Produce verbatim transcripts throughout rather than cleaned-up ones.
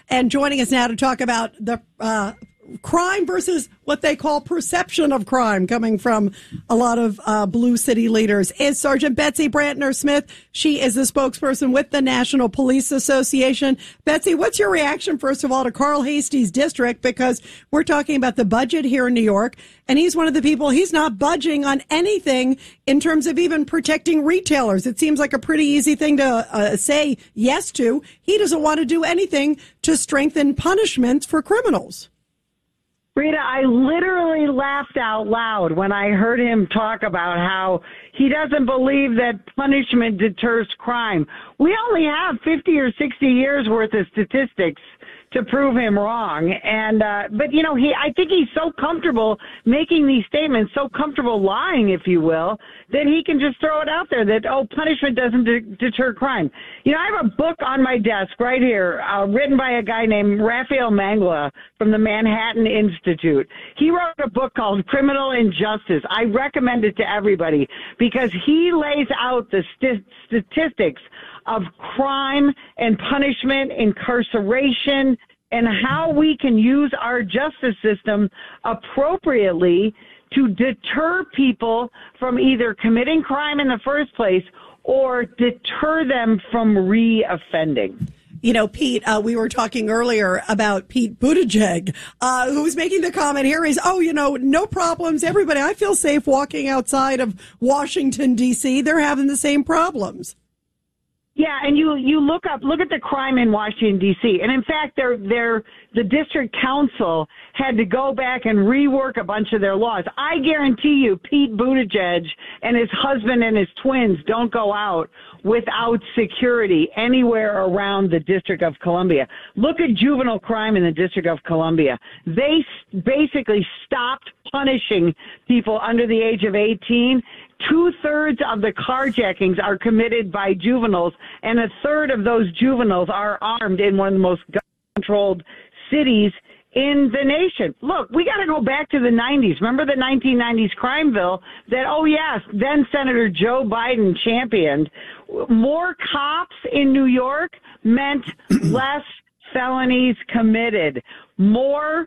And joining us now to talk about the uh, crime versus what they call perception of crime coming from a lot of uh, blue city leaders is Sergeant Betsy Brantner Smith. She is the spokesperson with the National Police Association. Betsy, what's your reaction, first of all, to Carl Heastie's district? Because we're talking about the budget here in New York, and he's one of the people, he's not budging on anything in terms of even protecting retailers. It seems like a pretty easy thing to uh, say yes to. He doesn't want to do anything to strengthen punishments for criminals. Rita, I literally laughed out loud when I heard him talk about how he doesn't believe that punishment deters crime. We only have fifty or sixty years worth of statistics to prove him wrong. And, uh, but you know, he, I think he's so comfortable making these statements, so comfortable lying, if you will, that he can just throw it out there that, oh, punishment doesn't de- deter crime. You know, I have a book on my desk right here, uh, written by a guy named Raphael Mangla from the Manhattan Institute. He wrote a book called Criminal Injustice. I recommend it to everybody because he lays out the st- statistics of crime and punishment, incarceration, and how we can use our justice system appropriately to deter people from either committing crime in the first place or deter them from re-offending. You know, Pete, uh, we were talking earlier about Pete Buttigieg, uh, who was making the comment here is, oh, you know, no problems. Everybody, I feel safe walking outside of Washington, D C. They're having the same problems. Yeah, and you, you look up, look at the crime in Washington, D C. And in fact, they're, they're, the district council had to go back and rework a bunch of their laws. I guarantee you Pete Buttigieg and his husband and his twins don't go out without security anywhere around the District of Columbia. Look at juvenile crime in the District of Columbia. They basically stopped punishing people under the age of eighteen. Two-thirds of the carjackings are committed by juveniles, and a third of those juveniles are armed in one of the most gun-controlled cities in the nation. Look, we got to go back to the nineties. Remember the nineteen nineties crime bill that, oh, yes, then Senator Joe Biden championed? More cops in New York meant less felonies committed. More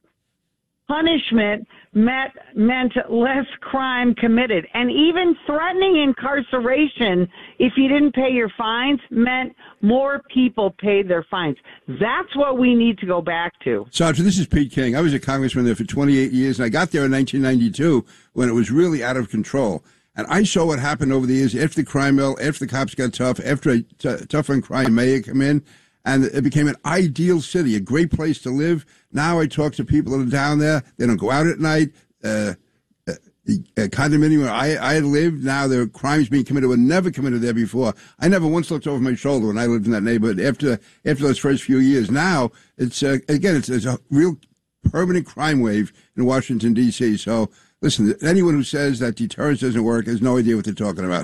punishment meant, meant less crime committed. And even threatening incarceration, if you didn't pay your fines, meant more people paid their fines. That's what we need to go back to. Sergeant, this is Pete King. I was a congressman there for twenty-eight years, and I got there in nineteen ninety-two when it was really out of control. And I saw what happened over the years after the crime bill, after the cops got tough, after a t- tough on crime mayor come in, and it became an ideal city, a great place to live. Now I talk to people that are down there. They don't go out at night. Uh, uh, the uh, condominium where I, I had lived, now there are crimes being committed were never committed there before. I never once looked over my shoulder when I lived in that neighborhood after after those first few years. Now, it's uh, again, it's, it's a real permanent crime wave in Washington, D C. So, listen, anyone who says that deterrence doesn't work has no idea what they're talking about.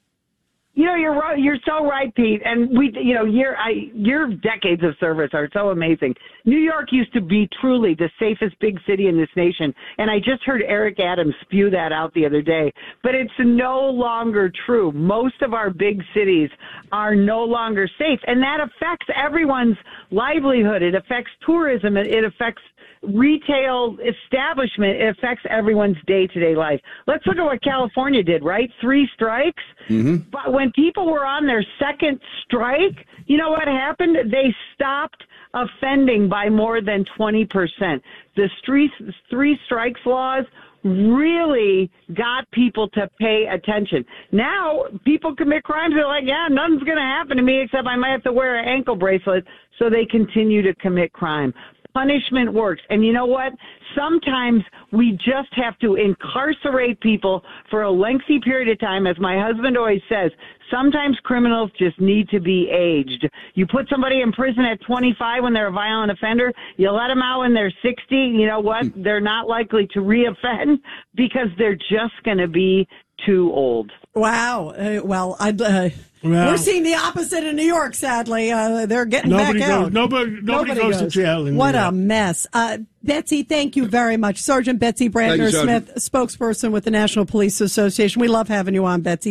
You know, you're right. You're so right, Pete. And we, you know, your I, your decades of service are so amazing. New York used to be truly the safest big city in this nation, and I just heard Eric Adams spew that out the other day. But it's no longer true. Most of our big cities are no longer safe, and that affects everyone's livelihood. It affects tourism. It, it affects retail establishment. It affects everyone's day-to-day life. Let's look at what California did, right? Three strikes. Mm-hmm. But when people were on their second strike, you know what happened? They stopped offending by more than twenty percent. The three, three strikes laws really got people to pay attention. Now, people commit crimes. They're like, yeah, nothing's going to happen to me except I might have to wear an ankle bracelet, so they continue to commit crime. Punishment works. And you know what? Sometimes we just have to incarcerate people for a lengthy period of time. As my husband always says, sometimes criminals just need to be aged. You put somebody in prison at twenty-five when they're a violent offender, you let them out when they're sixty, you know what? They're not likely to reoffend because they're just going to be too old. Wow. Uh, well, I, uh, well, we're seeing the opposite in New York, sadly. Uh, they're getting nobody back goes, out. Nobody, nobody, nobody goes, goes to jail. In what New York. a mess. Uh, Betsy, thank you very much. Sergeant Betsy Brantner Smith, spokesperson with the National Police Association. We love having you on, Betsy.